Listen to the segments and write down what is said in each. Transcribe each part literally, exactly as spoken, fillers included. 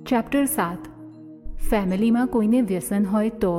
Chapter સાત. ફેમિલીમાં કોઈને વ્યસન હોય તો?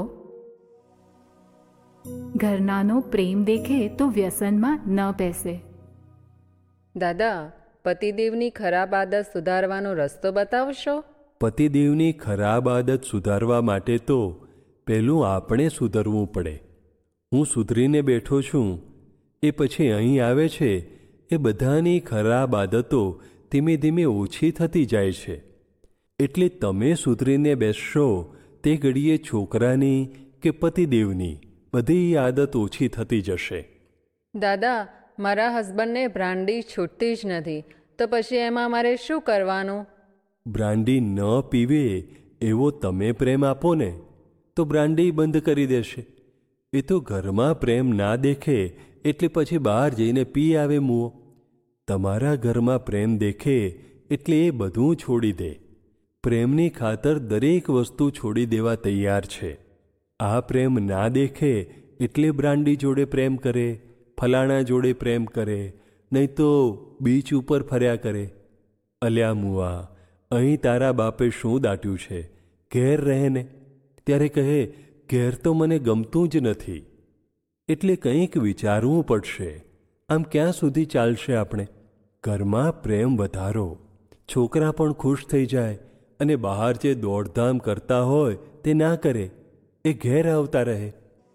ઘરનાનો પ્રેમ દેખે તો વ્યસનમાં ન બેસે. દાદા, પતિદેવની ખરાબ આદત સુધારવાનો રસ્તો બતાવશો? પતિદેવની ખરાબ આદત સુધારવા માટે તો પહેલું આપણે સુધરવું પડે. હું સુધરીને બેઠો છું, એ પછી અહીં આવે છે એ બધાની ખરાબ આદતો ધીમે ધીમે ઓછી થતી જાય છે. એટલે તમે સુધરીને બેસશો તે ઘડીએ છોકરાની કે પતિદેવની બધી આદત ઓછી થતી જશે. દાદા, મારા હસબન્ડને બ્રાન્ડી છૂટતી જ નથી, તો પછી એમાં મારે શું કરવાનું? બ્રાન્ડી ન પીવે એવો તમે પ્રેમ આપો ને તો બ્રાન્ડી બંધ કરી દેશે. એ તો ઘરમાં પ્રેમ ના દેખે એટલે પછી બહાર જઈને પી આવે મુઓ. તમારા ઘરમાં પ્રેમ દેખે એટલે એ બધું છોડી દે. પ્રેમની ખાતર દરેક વસ્તુ છોડી દેવા તૈયાર છે. આ પ્રેમ ના દેખે એટલે બ્રાન્ડી જોડે પ્રેમ કરે, ફલાણા જોડે પ્રેમ કરે, નહીં તો બીચ ઉપર ફર્યા કરે. અલ્યા મુઆ, અહીં તારા બાપે શું દાટ્યું છે? ઘેર રહે ને. ત્યારે કહે ઘેર તો મને ગમતું જ નથી. એટલે કંઈક વિચારવું પડશે. આમ ક્યાં સુધી ચાલશે આપણે? ઘરમાં પ્રેમ વધારો, છોકરા પણ ખુશ થઈ જાય અને બહાર જે દોડધામ કરતા હોય તે ના કરે, એ ઘેર આવતા રહે.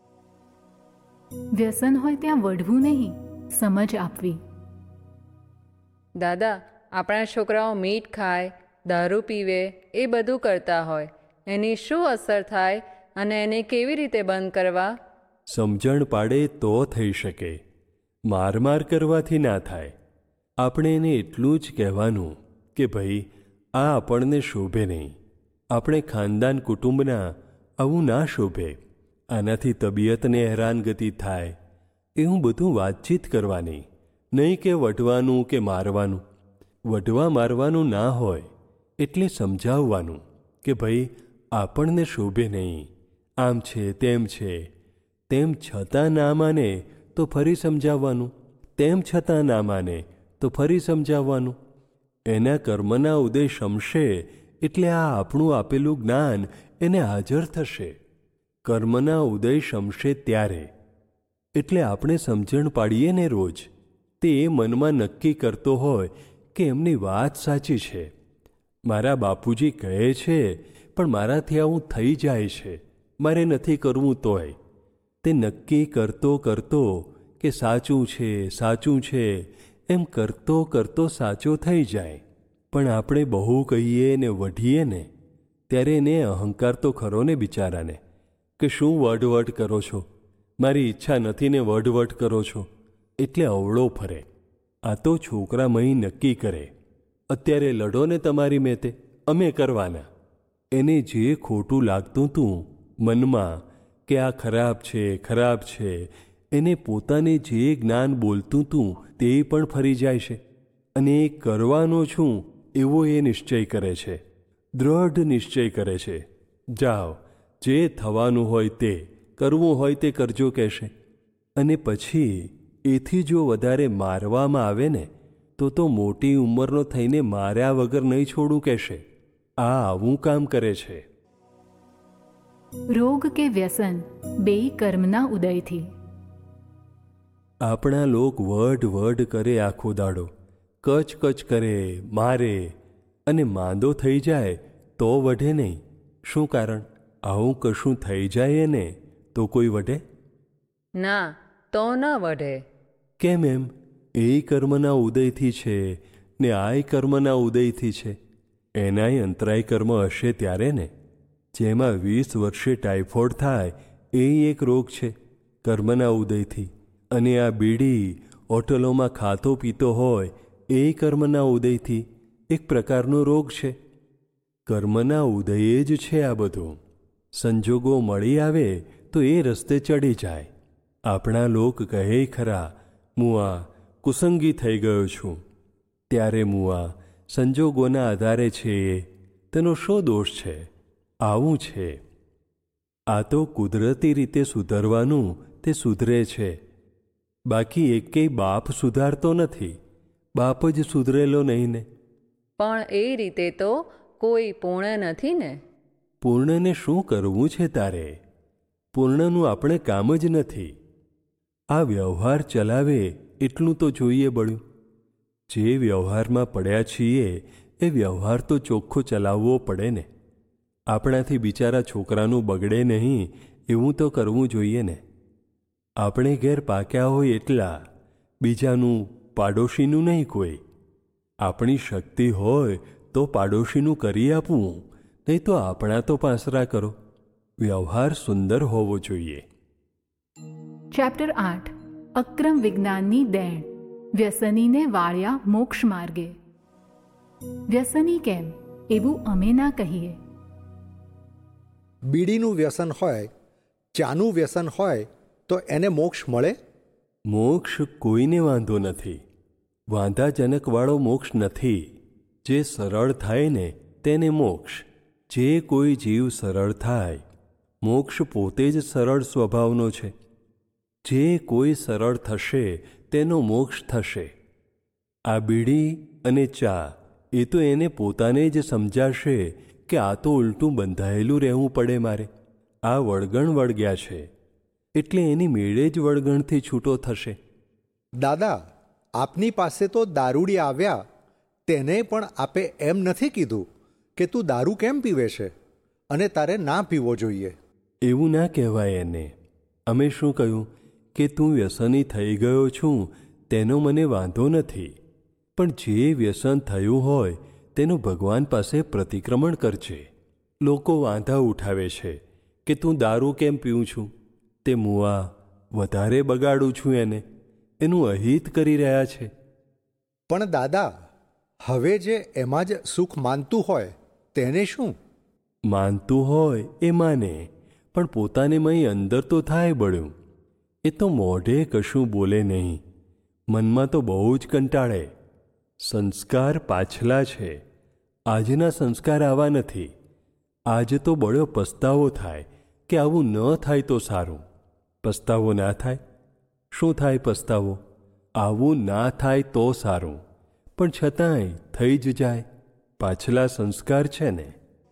વ્યસન હોય ત્યાં વઢવું નહીં, સમજ આપવી. દાદા, આપણા છોકરાઓ મીઠ ખાય, દારૂ પીવે, એ બધું કરતા હોય, એની શું અસર થાય અને એને કેવી રીતે બંધ કરવા? સમજણ પાડે તો થઈ શકે. માર માર કરવાથી ના થાય. આપણે એને એટલું જ કહેવાનું કે ભાઈ, આ આપણને શોભે નહીં. આપણે ખાનદાન કુટુંબના આવું ના શોભે. આનાથી તબિયતને હેરાનગતિ થાય. એવું બધું વાતચીત કરવાની, નહીં કે વઢવાનું કે મારવાનું. વઢવા મારવાનું ના હોય એટલે સમજાવવાનું કે ભાઈ, આપણને શોભે નહીં, આમ છે તેમ છે. તેમ છતાં ના માને તો ફરી સમજાવવાનું, તેમ છતાં ના માને તો ફરી સમજાવવાનું. એના કર્મના ઉદય શમશે એટલે આ આપણું આપેલું જ્ઞાન એને હાજર થશે. કર્મના ઉદય શમશે ત્યારે એટલે આપણે સમજણ પાડીએ ને રોજ. તે એ મનમાં નક્કી કરતો હોય કે એમની વાત સાચી છે. મારા બાપુજી કહે છે પણ મારાથી આવું થઈ જાય છે, મારે નથી કરવું તોય. તે નક્કી કરતો કરતો કે સાચું છે સાચું છે એમ કરતો કરતો સાચો થઈ જાય. પણ આપણે બહુ કહીએ ને વઢીએ ને ત્યારે એને અહંકાર તો ખરો ને બિચારાને, કે શું વઢવઢ કરો છો, મારી ઈચ્છા નથી ને વઢવઢ કરો છો. એટલે અવળો ફરે. આ તો છોકરા મહી નક્કી કરે, અત્યારે લડો ને તમારી મેતે, અમે કરવાના. એને જે ખોટું લાગતું હતું મનમાં કે આ ખરાબ છે ખરાબ છે, એને પોતાને જે જ્ઞાન બોલતું હતું તે પણ ફરી જાય છે. અને એ કરવાનો છું એવો એ નિશ્ચય કરે છે, દ્રઢ નિશ્ચય કરે છે. જાઓ, જે થવાનું હોય તે, કરવું હોય તે કરજો કહેશે. અને પછી એથી જો વધારે મારવામાં આવે ને તો તો મોટી ઉંમરનો થઈને માર્યા વગર નહીં છોડું કહેશે. આ આવું કામ કરે છે. રોગ કે વ્યસન બેય કર્મના ઉદયથી. આપણા લોક વઢ વઢ કરે આખો દાડો, કચ કચ કરે, મારે, અને માંદો થઈ જાય તો વઢે નહીં. શું કારણ? આવું કશું થઈ જાય ને તો કોઈ વઢે? ના, તો ન વઢે. કેમ એમ? એ કર્મના ઉદયથી છે ને આય કર્મના ઉદયથી છે. એનાય અંતરાય કર્મ હશે ત્યારે ને. જેમાં વીસ વર્ષે ટાઇફોઇડ થાય એ એક રોગ છે કર્મના ઉદયથી. અને આ બીડી હોટલોમાં ખાતો પીતો હોય એ કર્મના ઉદયથી એક પ્રકારનો રોગ છે. કર્મના ઉદયે જ છે આ બધું. સંજોગો મળી આવે તો એ રસ્તે ચડી જાય. આપણા લોક કહે ખરા, મુઆ કુસંગી થઈ ગયો છું. ત્યારે મુઆ સંજોગોના આધારે છે, તેનો શો દોષ છે? આવું છે. આ તો કુદરતી રીતે સુધરવાનું તે સુધરે છે. બાકી એકેય બાપ સુધારતો નથી. બાપ જ સુધરેલો નહીં ને. પણ એ રીતે તો કોઈ પૂર્ણ નથી ને? પૂર્ણને શું કરવું છે તારે? પૂર્ણનું આપણે કામ જ નથી. આ વ્યવહાર ચલાવે એટલું તો જોઈએ બળ્યું. જે વ્યવહારમાં પડ્યા છીએ એ વ્યવહાર તો ચોખ્ખો ચલાવવો પડે ને. આપણાથી બિચારા છોકરાનું બગડે નહીં એવું તો કરવું જોઈએ ને. આપણે ઘેર પાક્યા હોય એટલા, બીજાનું પાડોશીનું નહીં કોઈ. આપણી શક્તિ હોય તો પાડોશીનું કરી આપવું, નહીં તો આપણા તો પાસરા કરો. વ્યવહાર સુંદર હોવો જોઈએ. ચેપ્ટર આઠ. અક્રમ વિજ્ઞાનની દેણ. વ્યસનીને વાળ્યા મોક્ષ માર્ગે. વ્યસની કેમ એવું અમે ના કહીએ. બીડીનું વ્યસન હોય, ચાનું વ્યસન હોય તો એને મોક્ષ મળે? મોક્ષ કોઈને વાંધો નથી. વાંધાજનકવાળો મોક્ષ નથી. જે સરળ થાય ને તેને મોક્ષ. જે કોઈ જીવ સરળ થાય, મોક્ષ પોતે જ સરળ સ્વભાવનો છે. જે કોઈ સરળ થશે તેનો મોક્ષ થશે. આ બીડી અને ચા એ તો એને પોતાને જ સમજાશે કે આ તો ઉલટું બંધાયેલું રહેવું પડે મારે. આ વળગણ વળગ્યા છે એટલે એની મેળે જ વળગણથી છૂટો થશે. દાદા, આપની પાસે તો દારૂડી આવ્યા, તેને પણ આપે એમ નથી કીધું કે તું દારૂ કેમ પીવે છે અને તારે ના પીવો જોઈએ. એવું ના કહેવાય એને. અમે શું કહ્યું કે તું વ્યસની થઈ ગયો છું તેનો મને વાંધો નથી, પણ જે વ્યસન થયું હોય તેનું ભગવાન પાસે પ્રતિક્રમણ કરજે. લોકો વાંધા ઉઠાવે છે કે તું દારૂ કેમ પીવું છું, તે મુઆ વધારે બગાડું છું એને, એનું અહિત કરી રહ્યા છે. પણ દાદા, હવે જે એમાં જ સુખ માનતું હોય તેને શું? માનતું હોય એ માને, પણ પોતાને મય અંદર તો થાય બળ્યું. એ તો મોઢે કશું બોલે નહીં, મનમાં તો બહુ જ કંટાળે. સંસ્કાર પાછલા છે, આજના સંસ્કાર આવા નથી. આજે તો બળ્યો પસ્તાવો થાય કે આવું ન થાય તો સારું. પસ્તાવો ના થાય? શું થાય પસ્તાવો? આવું ના થાય તો સારું, પણ છતાંય થઈ જ જાય. પાછલા સંસ્કાર છે ને.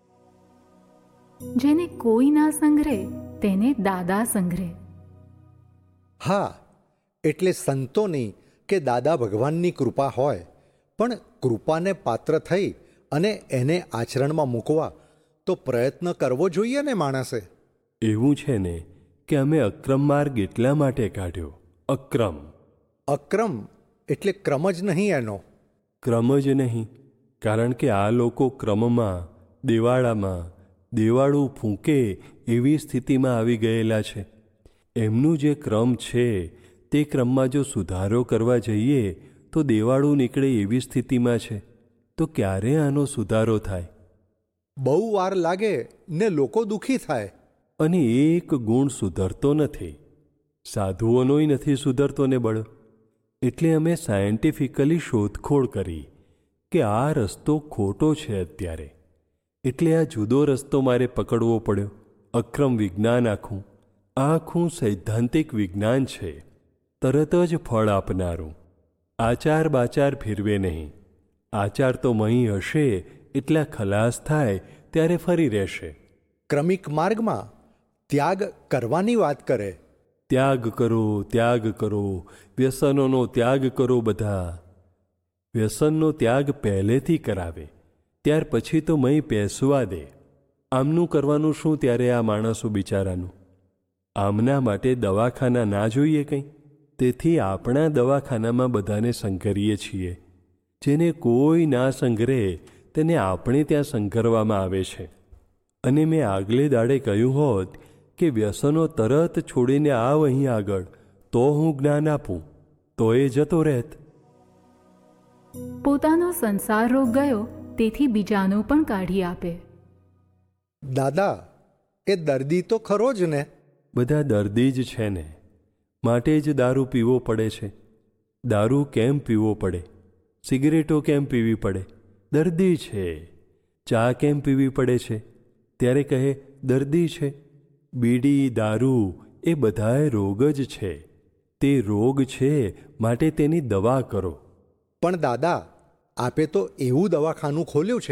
જેને કોઈ ના સંઘરે તેને દાદા સંઘરે. હા, એટલે સંતોની કે દાદા ભગવાનની કૃપા હોય, પણ કૃપાને પાત્ર થઈ અને એને આચરણમાં મૂકવા તો પ્રયત્ન કરવો જોઈએ ને માણસે. એવું છે ને કે અમે અક્રમ માર્ગ એટલા માટે કાઢ્યો. અક્રમ અક્રમ એટલે ક્રમ જ નહીં એનો. ક્રમ જ નહીં, કારણ કે આ લોકો ક્રમમાં, દેવાળામાં દેવાળું ફૂંકે એવી સ્થિતિમાં આવી ગયેલા છે. એમનું જે ક્રમ છે તે ક્રમમાં જો સુધારો કરવા જઈએ તો દેવાળું નીકળે એવી સ્થિતિમાં છે. તો ક્યારે આનો સુધારો થાય? બહુ વાર લાગે ને લોકો દુઃખી થાય. અને એક ગુણ સુધરતો નથી, સાધુઓનોય નથી સુધરતો ને બળ. એટલે અમે સાયન્ટિફિકલી શોધખોળ કરી કે આ રસ્તો ખોટો છે અત્યારે. એટલે આ જુદો રસ્તો મારે પકડવો પડ્યો. અક્રમ વિજ્ઞાન આખું આખું સૈદ્ધાંતિક વિજ્ઞાન છે, તરત જ ફળ આપનારું. આચાર બાચાર ફેરવે નહીં. આચાર તો મહી હશે એટલા ખલાસ થાય ત્યારે ફરી રહેશે. ક્રમિક માર્ગમાં ત્યાગ કરવાની વાત કરે. ત્યાગ કરો, ત્યાગ કરો, વ્યસનોનો ત્યાગ કરો. બધા વ્યસનનો ત્યાગ પહેલેથી કરાવે, ત્યાર પછી તો મય પેસવા દે. આમનું કરવાનું શું ત્યારે આ માણસો બિચારાનું? આમના માટે દવાખાના ના જોઈએ કંઈ? તેથી આપણા દવાખાનામાં બધાને સંઘરીએ છીએ. જેને કોઈ ના સંઘરે તેને આપણે ત્યાં સંઘરવામાં આવે છે. અને મેં આગલે દાડે કહ્યું હોત કે વ્યસનો તરત છોડીને આવ અહીં આગળ, તો હું જ્ઞાન આપું, તો એ જતો રહેત. પોતાનો સંસાર રોગ ગયો તેથી બીજાનો પણ કાઢી આપે. દાદા, એ દર્દી તો ખરો જ ને. બધા દર્દી જ છે ને, માટે જ દારૂ પીવો પડે છે. દારૂ કેમ પીવો પડે? સિગરેટો કેમ પીવી પડે? દર્દી છે. ચા કેમ પીવી પડે છે? ત્યારે કહે દર્દી છે. બીડી, દારૂ એ બધાય રોગ જ છે. તે રોગ છે માટે તેની દવા કરો. પણ દાદા, આપે તો એવું દવાખાનું ખોલ્યું છે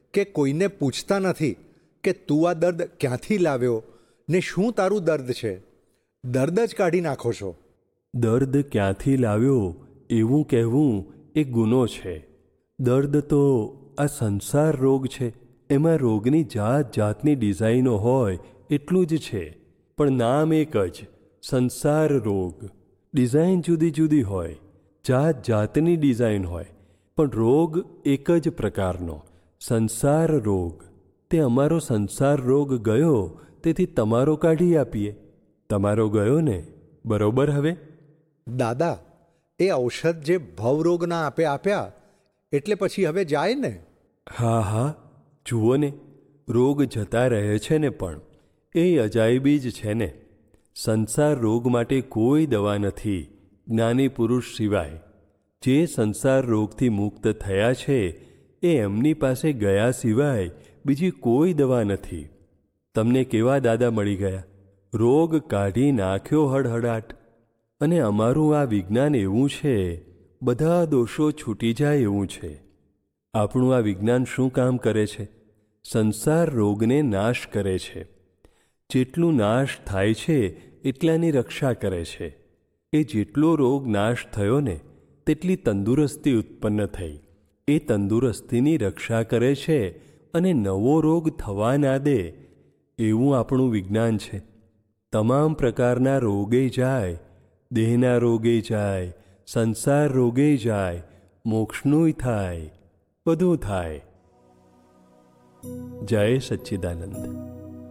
કે કોઈને પૂછતા નથી કે તું આ દર્દ ક્યાંથી લાવ્યો ને શું તારું દર્દ છે. દર્દ જ કાઢી નાખો છો. દર્દ ક્યાંથી લાવ્યો એવું કહેવું એ ગુનો છે. દર્દ તો આ સંસાર રોગ છે. એમાં રોગની જાત જાતની ડિઝાઇનો હોય એટલું જ છે, પણ નામ એક જ, સંસાર રોગ. ડિઝાઇન જુદી જુદી હોય, જાત જાતની ડિઝાઇન હોય, પણ રોગ એક જ પ્રકારનો, સંસાર રોગ. તે અમારો સંસાર રોગ ગયો, તેથી તમારો કાઢી આપીએ. તમારો ગયો ને, બરોબર? હવે દાદા, એ ઔષધ જે ભવરોગના આપે આપ્યા એટલે પછી હવે જાય ને? હા હા, જુઓ ને, રોગ જતા રહે છે ને, પણ એ અજાયબી જ છે ને. સંસાર રોગ માટે કોઈ દવા નથી જ્ઞાની પુરુષ સિવાય. જે સંસાર રોગથી મુક્ત થયા છે એ એમની પાસે ગયા સિવાય બીજી કોઈ દવા નથી. તમને કેવા દાદા મળી ગયા, રોગ કાઢી નાખ્યો હડહડાટ. અને અમારું આ વિજ્ઞાન એવું છે, બધા દોષો છૂટી જાય એવું છે. આપણું આ વિજ્ઞાન શું કામ કરે છે? સંસાર રોગને નાશ કરે છે. જેટલું નાશ થાય છે એટલાની રક્ષા કરે છે. એ જેટલો રોગ નાશ થયો ને તેટલી તંદુરસ્તી ઉત્પન્ન થઈ. એ તંદુરસ્તીની રક્ષા કરે છે અને નવો રોગ થવા ના દે. એવું આપણું વિજ્ઞાન છે. તમામ પ્રકારના રોગે જાય, દેહના રોગે જાય, સંસાર રોગે જાય, મોક્ષનું થાય, બધું થાય. જય સચ્ચિદાનંદ.